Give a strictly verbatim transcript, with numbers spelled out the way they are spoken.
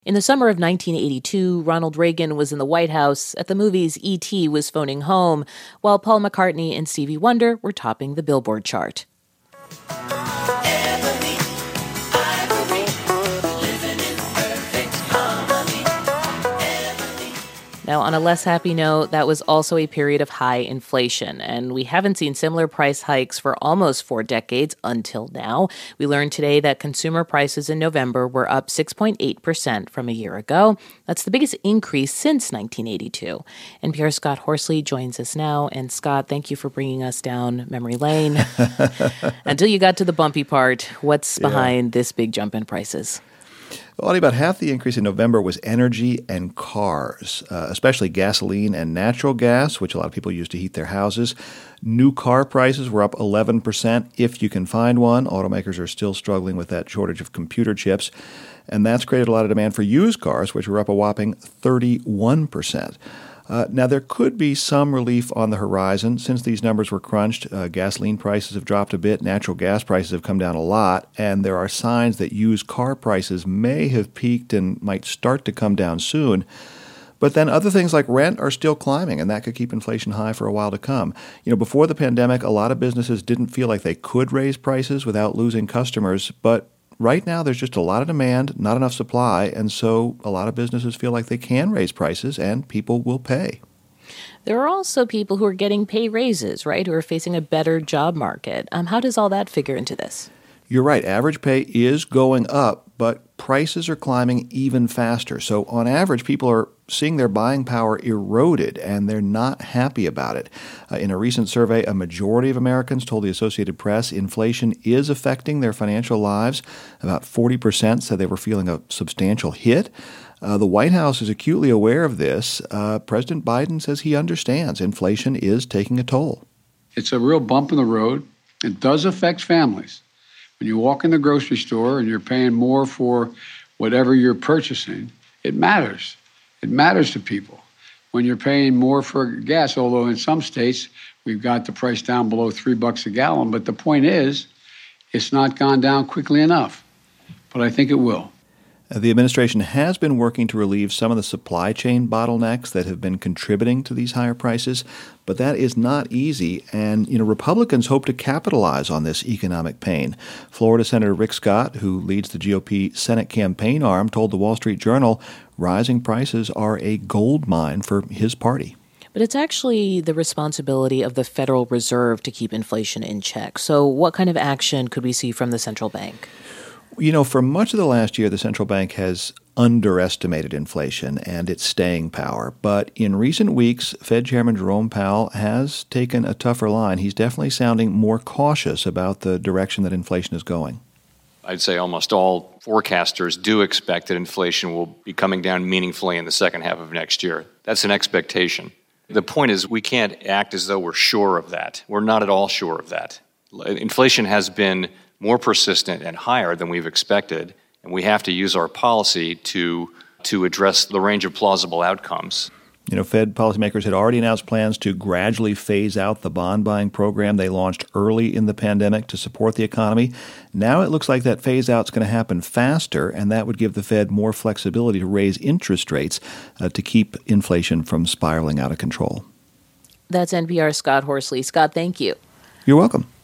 In the summer of nineteen eighty-two, Ronald Reagan was in the White House at the movies E T was phoning home, while Paul McCartney and Stevie Wonder were topping the Billboard chart. Now, on a less happy note, that was also a period of high inflation, and we haven't seen similar price hikes for almost four decades until now. We learned today that consumer prices in November were up six point eight percent from a year ago. That's the biggest increase since nineteen eighty-two. N P R's Scott Horsley joins us now. And Scott, thank you for bringing us down memory lane. Until you got to the bumpy part, what's behind yeah. this big jump in prices? Well, only about half the increase in November was energy and cars, uh, especially gasoline and natural gas, which a lot of people use to heat their houses. New car prices were up eleven percent if you can find one. Automakers are still struggling with that shortage of computer chips, and that's created a lot of demand for used cars, which were up a whopping thirty-one percent. Uh, now, there could be some relief on the horizon. Since these numbers were crunched, uh, gasoline prices have dropped a bit, natural gas prices have come down a lot, and there are signs that used car prices may have peaked and might start to come down soon. But then other things like rent are still climbing, and that could keep inflation high for a while to come. You know, before the pandemic, a lot of businesses didn't feel like they could raise prices without losing customers, but right now, there's just a lot of demand, not enough supply, and so a lot of businesses feel like they can raise prices and people will pay. There are also people who are getting pay raises, right, who are facing a better job market. Um, how does all that figure into this? You're right. Average pay is going up, but prices are climbing even faster. So on average, people are seeing their buying power eroded, and they're not happy about it. Uh, in a recent survey, a majority of Americans told the Associated Press inflation is affecting their financial lives. About forty percent said they were feeling a substantial hit. Uh, the White House is acutely aware of this. Uh, President Biden says he understands inflation is taking a toll. It's a real bump in the road. It does affect families. When you walk in the grocery store and you're paying more for whatever you're purchasing, it matters. It matters to people. When you're paying more for gas, although in some states we've got the price down below three bucks a gallon, but the point is, it's not gone down quickly enough. But I think it will. The administration has been working to relieve some of the supply chain bottlenecks that have been contributing to these higher prices, but that is not easy, and you know Republicans hope to capitalize on this economic pain. Florida Senator Rick Scott, who leads the G O P Senate campaign arm, told the Wall Street Journal rising prices are a gold mine for his party. But it's actually the responsibility of the Federal Reserve to keep inflation in check. So what kind of action could we see from the central bank? You know, for much of the last year, the central bank has underestimated inflation and its staying power. But in recent weeks, Fed Chairman Jerome Powell has taken a tougher line. He's definitely sounding more cautious about the direction that inflation is going. I'd say almost all forecasters do expect that inflation will be coming down meaningfully in the second half of next year. That's an expectation. The point is we can't act as though we're sure of that. We're not at all sure of that. Inflation has been more persistent and higher than we've expected, and we have to use our policy to to address the range of plausible outcomes. You know, Fed policymakers had already announced plans to gradually phase out the bond buying program they launched early in the pandemic to support the economy. Now it looks like that phase out is going to happen faster, and that would give the Fed more flexibility to raise interest rates uh, to keep inflation from spiraling out of control. That's N P R's Scott Horsley. Scott, thank you. You're welcome.